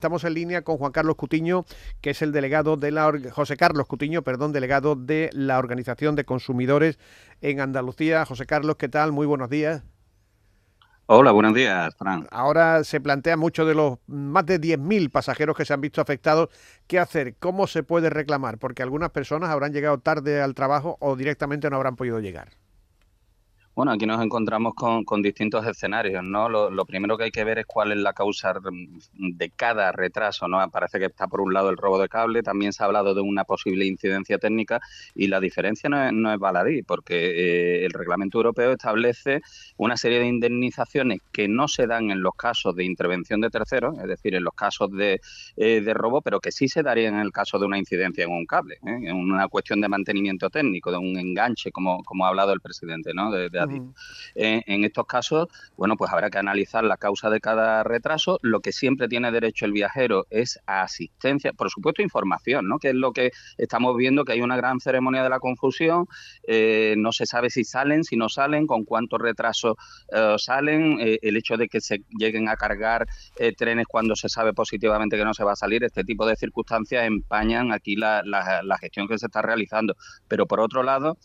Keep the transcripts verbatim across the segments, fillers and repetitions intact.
estamos en línea con Juan Carlos Cutiño, que es el delegado de la José Carlos Cutiño, perdón, delegado de la Organización de Consumidores en Andalucía. José Carlos, ¿qué tal? Muy buenos días. Hola, buenos días, Fran. Ahora se plantea mucho de los más de diez mil pasajeros que se han visto afectados. ¿Qué hacer? ¿Cómo se puede reclamar? Porque algunas personas habrán llegado tarde al trabajo o directamente no habrán podido llegar. Bueno, aquí nos encontramos con, con distintos escenarios, ¿no? Lo, lo primero que hay que ver es cuál es la causa de cada retraso, ¿no? Parece que está por un lado el robo de cable, también se ha hablado de una posible incidencia técnica y la diferencia no es, no es baladí, porque eh, el Reglamento Europeo establece una serie de indemnizaciones que no se dan en los casos de intervención de terceros, es decir, en los casos de, eh, de robo, pero que sí se darían en el caso de una incidencia en un cable, ¿eh? En una cuestión de mantenimiento técnico, de un enganche, como, como ha hablado el presidente, ¿no? De, de Uh-huh. En, en estos casos, bueno, pues habrá que analizar la causa de cada retraso. Lo que siempre tiene derecho el viajero es a asistencia, por supuesto, información, ¿no? Que es lo que estamos viendo, que hay una gran ceremonia de la confusión. Eh, no se sabe si salen, si no salen, con cuántos retrasos eh, salen. Eh, el hecho de que se lleguen a cargar eh, trenes cuando se sabe positivamente que no se va a salir, este tipo de circunstancias empañan aquí la, la, la gestión que se está realizando. Pero por otro lado,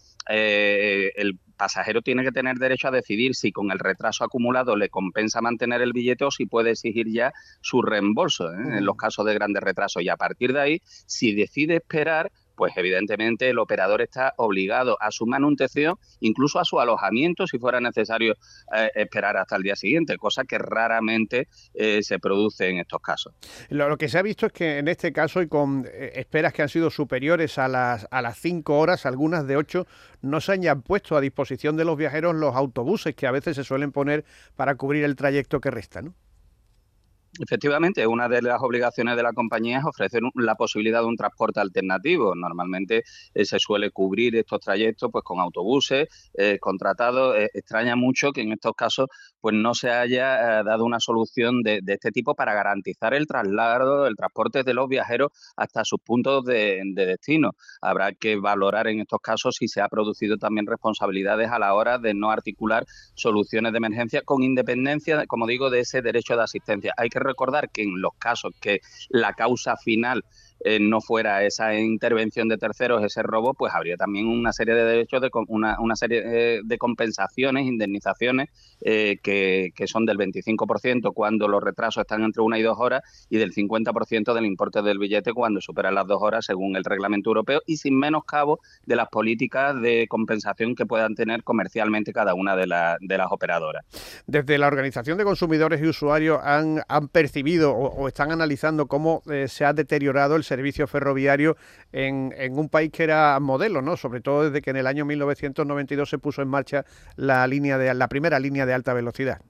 eh, el pasajero tiene que tener derecho a decidir si con el retraso acumulado le compensa mantener el billete o si puede exigir ya su reembolso, ¿eh? En los Uh-huh. casos de grandes retrasos. Y a partir de ahí, si decide esperar, pues evidentemente el operador está obligado a su manutención, incluso a su alojamiento, si fuera necesario eh, esperar hasta el día siguiente, cosa que raramente eh, se produce en estos casos. Lo, lo que se ha visto es que en este caso, y con eh, esperas que han sido superiores a las a las cinco horas, algunas de ocho, no se hayan puesto a disposición de los viajeros los autobuses que a veces se suelen poner para cubrir el trayecto que resta, ¿no? Efectivamente, una de las obligaciones de la compañía es ofrecer un, la posibilidad de un transporte alternativo. Normalmente eh, se suele cubrir estos trayectos pues con autobuses eh, contratados. Eh, extraña mucho que en estos casos pues no se haya eh, dado una solución de, de, este tipo para garantizar el traslado, el transporte de los viajeros hasta sus puntos de, de destino. Habrá que valorar en estos casos si se ha producido también responsabilidades a la hora de no articular soluciones de emergencia con independencia, como digo, de ese derecho de asistencia. Hay que recordar que en los casos que la causa final eh, no fuera esa intervención de terceros, ese robo, pues habría también una serie de derechos, de una, una serie eh, de compensaciones, indemnizaciones, eh, que, que son del veinticinco por ciento cuando los retrasos están entre una y dos horas y del cincuenta por ciento del importe del billete cuando superan las dos horas según el reglamento europeo y sin menoscabo de las políticas de compensación que puedan tener comercialmente cada una de, la, de las operadoras. Desde la Organización de Consumidores y Usuarios han, han percibido o, o están analizando cómo eh, se ha deteriorado el servicio ferroviario en, en un país que era modelo, ¿no? Sobre todo desde que en el año mil novecientos noventa y dos se puso en marcha la línea de la primera línea de alta velocidad.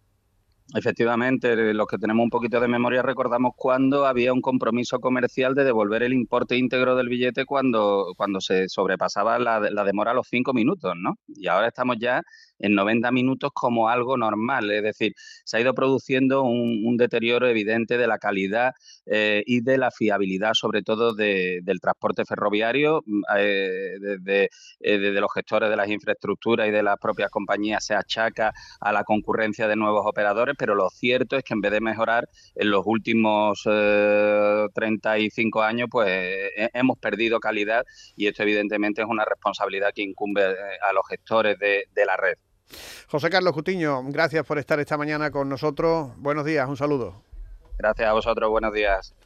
Efectivamente, los que tenemos un poquito de memoria recordamos cuando había un compromiso comercial de devolver el importe íntegro del billete cuando, cuando se sobrepasaba la, la demora a los cinco minutos, ¿no? Y ahora estamos ya en noventa minutos como algo normal, es decir, se ha ido produciendo un, un deterioro evidente de la calidad eh, y de la fiabilidad, sobre todo de, del transporte ferroviario, eh, desde, eh, desde los gestores de las infraestructuras y de las propias compañías se achaca a la concurrencia de nuevos operadores, pero lo cierto es que en vez de mejorar en los últimos eh, treinta y cinco años, pues eh, hemos perdido calidad y esto evidentemente es una responsabilidad que incumbe eh, a los gestores de, de la red. José Carlos Cutiño, gracias por estar esta mañana con nosotros. Buenos días, un saludo. Gracias a vosotros, buenos días.